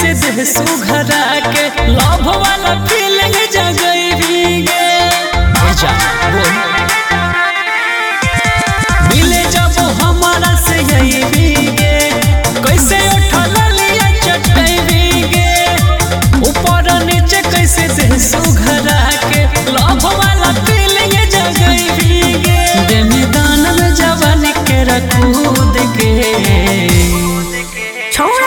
कैसे देह सुघरा के लव वाला फीलिंग जगई गे मिले जब हमारा से यही गे कैसे उठल लिया चटई गे ऊपर नीचे कैसे देह सुघरा के लव वाला फीलिंग जगई गे दे मैदान में जवानी के रखूद के छोड़ा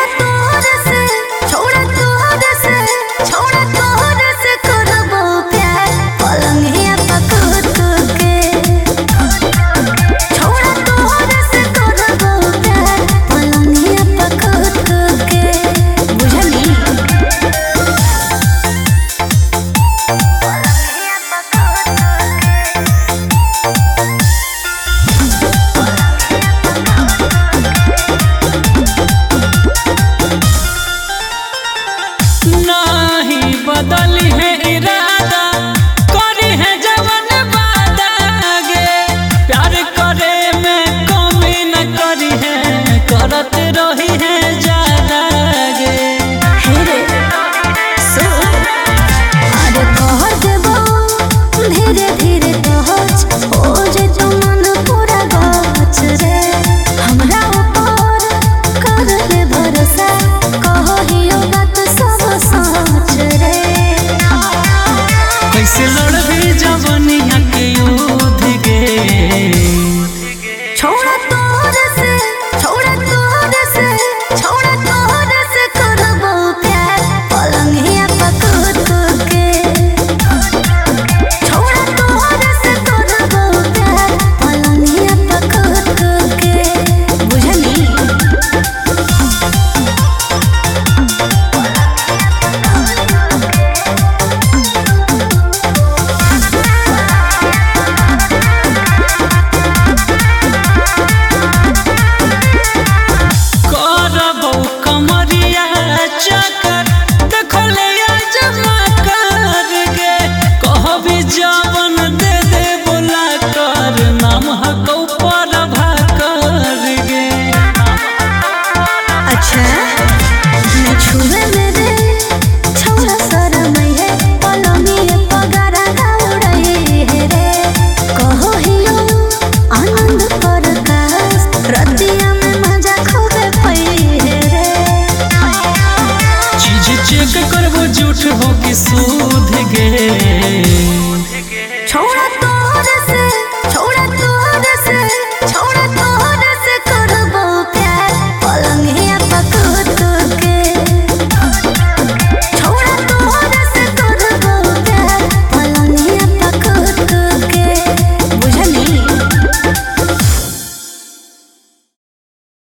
तोहर से करबो प्यार पलंगिया पकड़ के छोड़ा तोहर से करबो प्यार पलंगिया पकड़ के बुझनी नहीं बदली है इरादा करी है जवन वादा गे प्यार करे में कमी न करी है करत रही है ज्यादा गे अरे कह देबो धीरे धीरे पहुँच हो जे तो मन पूरा गच रे हमरा ऊपर कर ले भरोसा कहियो बात सब सच रे कैसे लड़बी जवनिया के युद्ध गे छोड़ा तोहर से करबो प्यार पलंगिया पकड़ के छोड़ा तोहर से करबो प्यार पलंगिया पकड़ के बुझनी करबो कमरिया चक्कर देखले जमा कर गे कहबी जवन दे दे बोला कर नाम हकौ पर भाकर गे अच्छा मैं छुए में